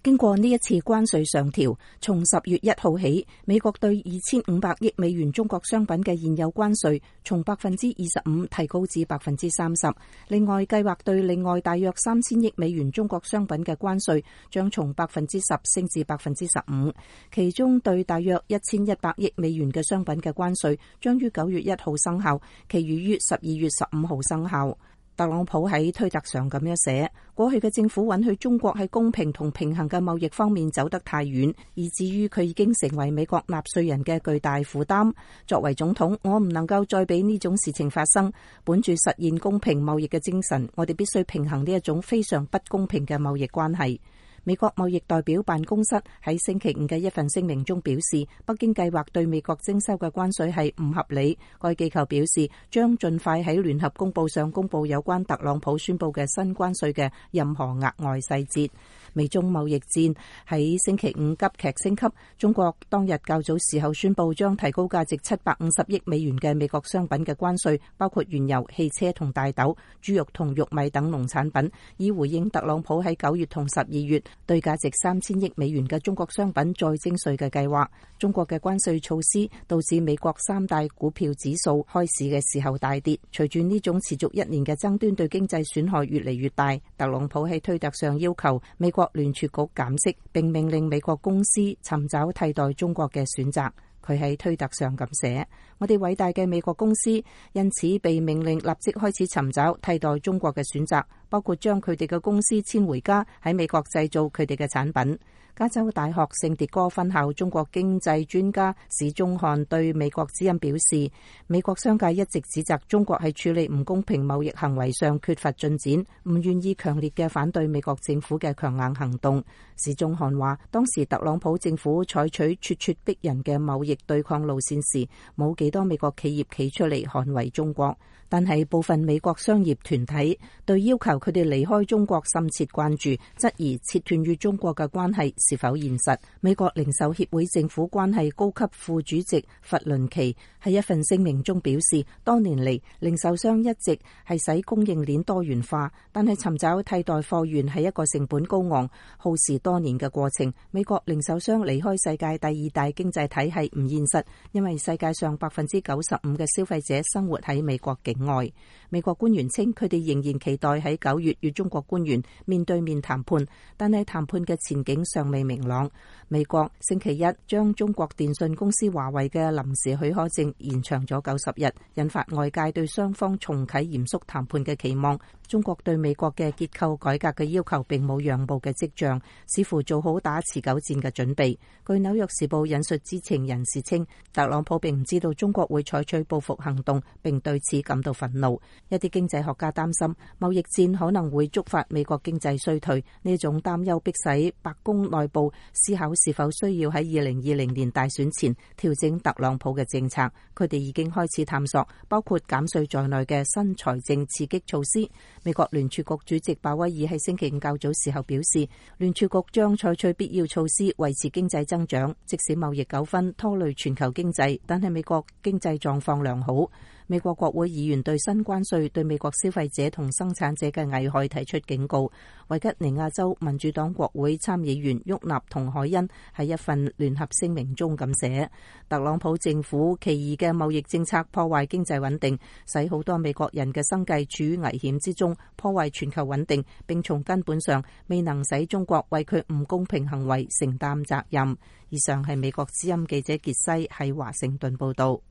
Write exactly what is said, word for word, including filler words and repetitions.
經過呢一次關稅上調，從十月一號起，美國對二千五百億美元中國商品嘅現有關稅從百分之二十五提高至百分之三十。另外，計劃對另外大約三千億美元中國商品嘅關稅將從百分之十升至百分之十五，其中對大約一千一百億美元嘅商品嘅關稅將於九月一號生效，其餘於十二月十五號生效。特朗普喺推特上咁樣寫：過去嘅政府允許中國喺公平同平衡嘅貿易方面走得太遠，以至於佢已經成為美國納稅人嘅巨大負擔。作為總統，我唔能夠再俾呢種事情發生。本住實現公平貿易嘅精神，我哋必須平衡呢一種非常不公平嘅貿易關係。美國貿易代表辦公室喺星期五嘅一份聲明中表示，北京計劃對美國徵收嘅關稅係唔合理。該機構表示，將盡快喺聯合公報上公佈有關特朗普宣佈嘅新關稅嘅任何額外細節。美中貿易戰喺星期五急劇升級，中國當日較早時候宣佈將提高價值七百五十億美元嘅美國商品嘅關稅，包括原油、汽車同大豆、豬肉同玉米等農產品，以回應特朗普喺九月同十二月對價值三千億美元嘅中國商品再徵稅嘅計劃。中國嘅關稅措施導致美國三大股票指數開市嘅時候大跌。隨住呢種持續一年嘅爭端對經濟損害越嚟越大，特朗普喺推特上要求美國聯儲局減息，並命令美國公司尋找替代中國嘅選擇。佢喺推特上咁寫：我哋偉大嘅美國公司因此被命令立即開始尋找替代中國嘅選擇，包括將佢哋嘅公司遷回家，喺美國製造佢哋嘅產品。加州大學聖迭戈分校中國經濟專家史宗漢對美國之音表示，美國商界一直指責中國喺處理唔公平貿易行為上缺乏進展，唔願意強烈嘅反對美國政府嘅強硬行動。史宗漢話，當時特朗普政府採取咄咄逼人嘅貿易對抗路線時，冇幾多美國企業企出嚟捍衛中國，但係部分美國商業團體對要求佢哋離開中國深切關注，質疑切斷與中國嘅關係是否現實。美國零售協會政府關係高級副主席弗倫奇喺一份聲明中表示，多年嚟零售商一直係使供應鏈多元化，但係尋找替代貨源係一個成本高昂、耗時多年嘅過程。美國零售商離開世界第二大經濟體系唔現實，因為世界上百分之九十五嘅消費者生活喺美國境外。美國官員稱，佢哋仍然期待喺九月與中國官員面對面談判，但係談判嘅前景尚未明朗。美國星期一將中國電信公司華為嘅臨時許可證延長咗九十日，引發外界對雙方重啟嚴肅談判嘅期望。中國對美國嘅結構改革嘅要求並冇讓步嘅跡象，似乎做好打持久戰嘅準備。據紐約時報引述知情人士稱，特朗普並唔知道中國會採取報復行動，並對此感到憤怒。一啲經濟學家擔心貿易戰可能會觸發美國經濟衰退，呢種擔憂迫使白宮內部思考是否需要喺二零二零年大選前調整特朗普嘅政策。佢哋已經開始探索包括減稅在內嘅新財政刺激措施。美國聯儲局主席鮑威爾喺星期五較早時候表示，聯儲局將採取必要措施維持經濟增長，即使貿易糾紛拖累全球經濟，但係美國經濟狀況良好。美國國會議員對新關稅對美國消費者同生產者嘅危害提出警告。維吉尼亞州民主黨國會參議員沃納同海恩喺一份聯合聲明中咁寫：特朗普政府奇異嘅貿易政策破壞經濟穩定，使好多美國人嘅生計處於危險之中，破壞全球穩定，並從根本上未能使中國為佢唔公平行為承擔責任。以上係美國之音記者傑西喺華盛頓報道。